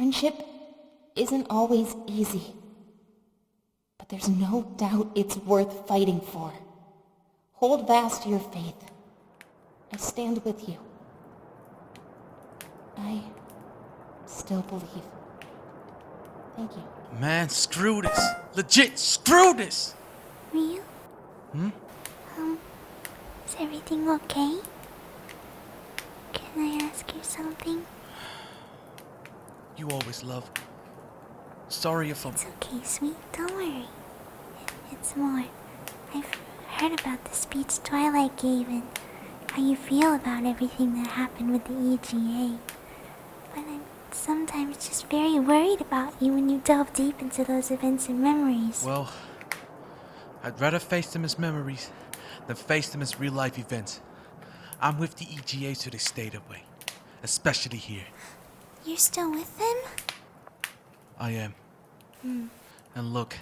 Friendship isn't always easy, but there's no doubt it's worth fighting for. Hold fast to your faith. I stand with you. I still believe. Thank you. Man, screw this. Legit, screw this! Ryu? Is everything okay? Can I ask you something? You always love. Sorry if I'm... It's okay, sweet. Don't worry. It's more. I've heard about the speech Twilight gave and how you feel about everything that happened with the EGA. But I'm sometimes just very worried about you when you delve deep into those events and memories. Well, I'd rather face them as memories than face them as real-life events. I'm with the EGA so they stay that way. Especially here. You're still with them? I am. And look,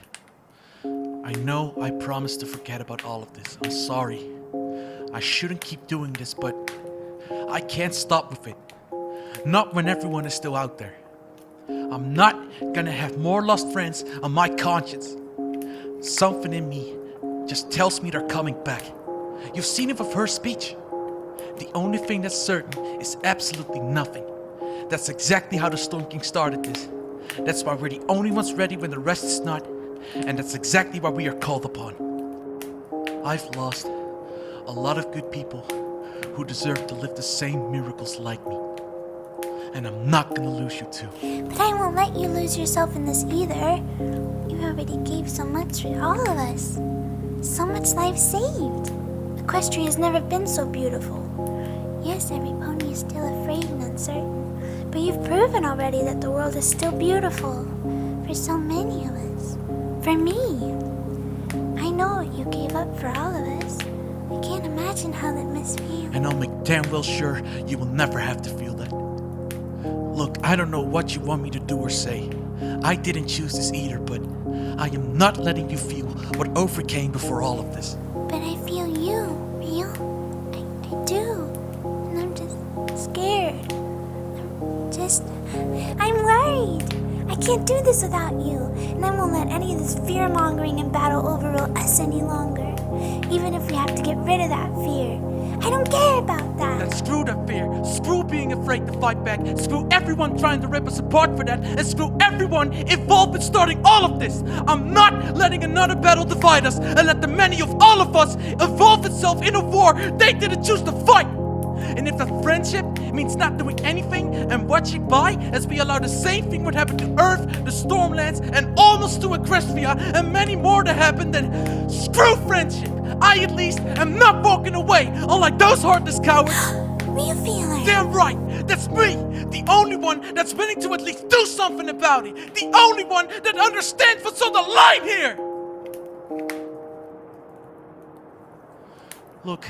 I know I promised to forget about all of this. I'm sorry. I shouldn't keep doing this, but I can't stop with it. Not when everyone is still out there. I'm not gonna have more lost friends on my conscience. Something in me just tells me they're coming back. You've seen it with her speech. The only thing that's certain is absolutely nothing. That's exactly how the Storm King started this. That's why we're the only ones ready when the rest is not. And that's exactly why we are called upon. I've lost a lot of good people who deserve to live the same miracles like me. And I'm not gonna lose you too. But I won't let you lose yourself in this either. You already gave so much for all of us. So much life saved. Equestria has never been so beautiful. Yes, every pony is still afraid and uncertain, but you've proven already that the world is still beautiful for so many of us. For me. I know what you gave up for all of us. I can't imagine how that must feel. And I'll make damn well sure you will never have to feel that. Look, I don't know what you want me to do or say. I didn't choose this either, but I am not letting you feel what overcame before all of this. But I feel you, Ryu. I do. And I'm just scared. I'm worried. I can't do this without you. And I won't let any of this fear-mongering and battle overrule us any longer. Even if we have to get rid of that fear. I don't care about that. And screw that fear. Screw being afraid to fight back. Screw everyone trying to rip us apart for that. And screw everyone involved in starting all of this. I'm not letting another battle divide us and let the many of all of us involve itself in a war they didn't choose to fight. And if that friendship means not doing anything and watching by as we allow the same thing would happen to Earth, the Stormlands, and almost to Equestria, and many more to happen, then screw friendship! I at least am not walking away, unlike those heartless cowards! Ryu feeler! Damn right! That's me! The only one that's willing to at least do something about it! The only one that understands what's on the line here! Look,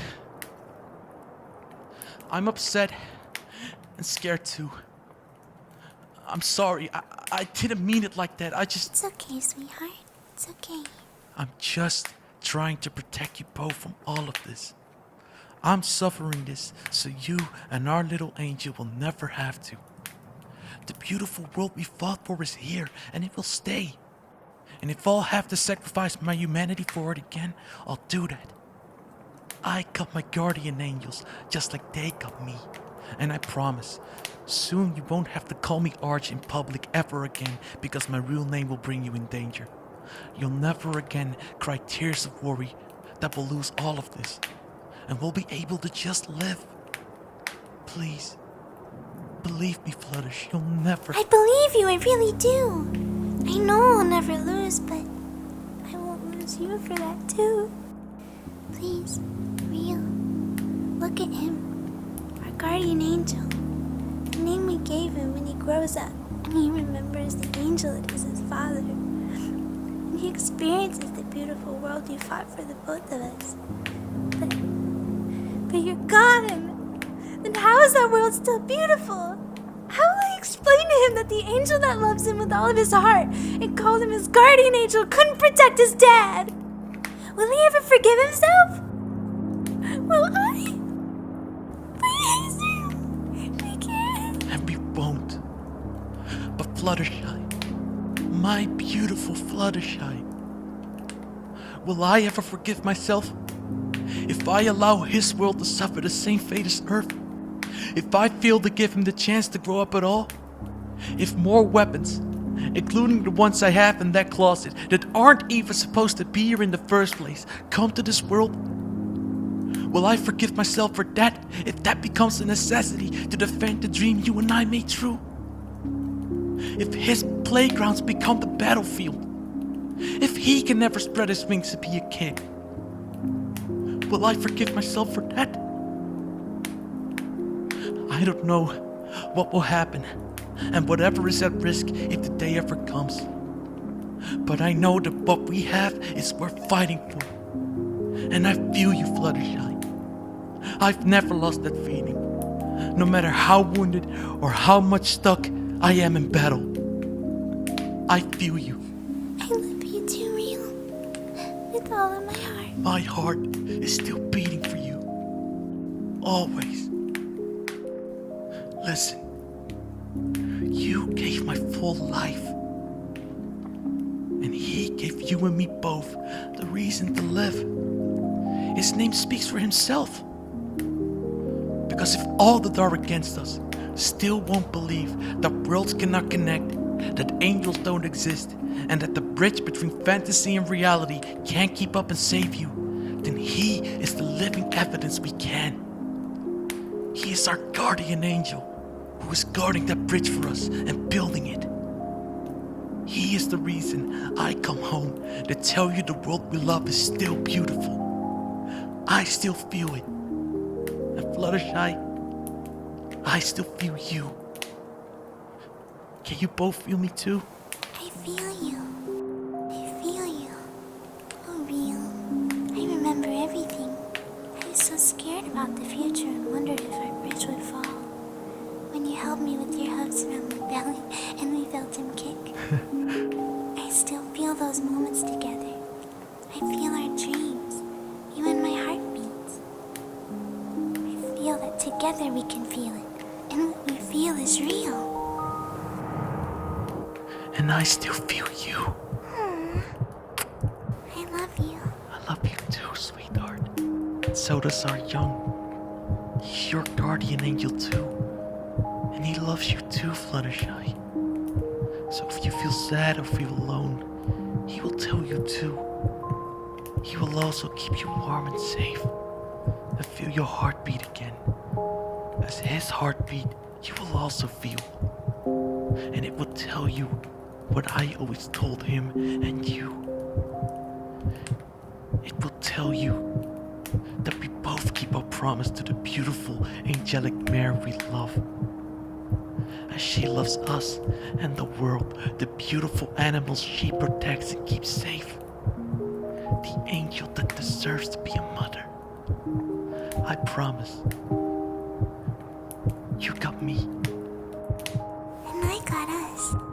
I'm upset and scared too. I'm sorry. I didn't mean it like that. It's okay, sweetheart. It's okay. I'm just trying to protect you both from all of this. I'm suffering this so you and our little angel will never have to. The beautiful world we fought for is here, and it will stay. And if I'll have to sacrifice my humanity for it again, I'll do that. I got my guardian angels just like they got me. And I promise, soon you won't have to call me Arch in public ever again because my real name will bring you in danger. You'll never again cry tears of worry that we'll lose all of this. And we'll be able to just live. Please, believe me, Fluttershy, you'll never... I believe you, I really do. I know I'll never lose, but I won't lose you for that too. Please, Ryu, look at him, our guardian angel. The name we gave him when he grows up, and he remembers the angel that is his father. And he experiences the beautiful world you fought for the both of us. But you're gone. Then how is that world still beautiful? How will I explain to him that the angel that loves him with all of his heart and called him his guardian angel couldn't protect his dad? Will he ever forgive himself? Will I? Please, I can't. And we won't. But Fluttershy, my beautiful Fluttershy, will I ever forgive myself? If I allow his world to suffer the same fate as Earth? If I fail to give him the chance to grow up at all? If more weapons, including the ones I have in that closet that aren't even supposed to be here in the first place, come to this world? Will I forgive myself for that if that becomes a necessity to defend the dream you and I made true? If his playgrounds become the battlefield? If he can never spread his wings to be a king? Will I forgive myself for that? I don't know what will happen and whatever is at risk if the day ever comes. But I know that what we have is worth fighting for. And I feel you, Fluttershy. I've never lost that feeling, no matter how wounded or how much stuck I am in battle. I feel you. I love you too, Real. With all of my heart. My heart is still beating for you. Always. Listen, you gave my full life. And he gave you and me both the reason to live. His name speaks for himself. Because if all that are against us still won't believe that worlds cannot connect, that angels don't exist, and that the bridge between fantasy and reality can't keep up and save you, then he is the living evidence we can. He is our guardian angel, who is guarding that bridge for us and building it. He is the reason I come home to tell you the world we love is still beautiful. I still feel it. And Fluttershy, I still feel you. Can you both feel me too? I feel you. I feel you. Oh, Real. I remember everything. I was so scared about the future and wondered if our bridge would fall. When you held me with your hugs around my belly and we felt him kick. I still feel those moments together. I feel our dreams. You and my heartbeats. I feel that together we can feel it. And what we feel is real. And I still feel you. I love you. I love you too, sweetheart. And so does our young. He's your guardian angel too. And he loves you too, Fluttershy. So if you feel sad or feel alone, he will tell you too. He will also keep you warm and safe. And feel your heartbeat again. As his heartbeat, you will also feel. And it will tell you what I always told him and you. It will tell you that we both keep our promise to the beautiful angelic mare we love. As she loves us and the world, the beautiful animals she protects and keeps safe. The angel that deserves to be a mother. I promise. You got me. And I got us.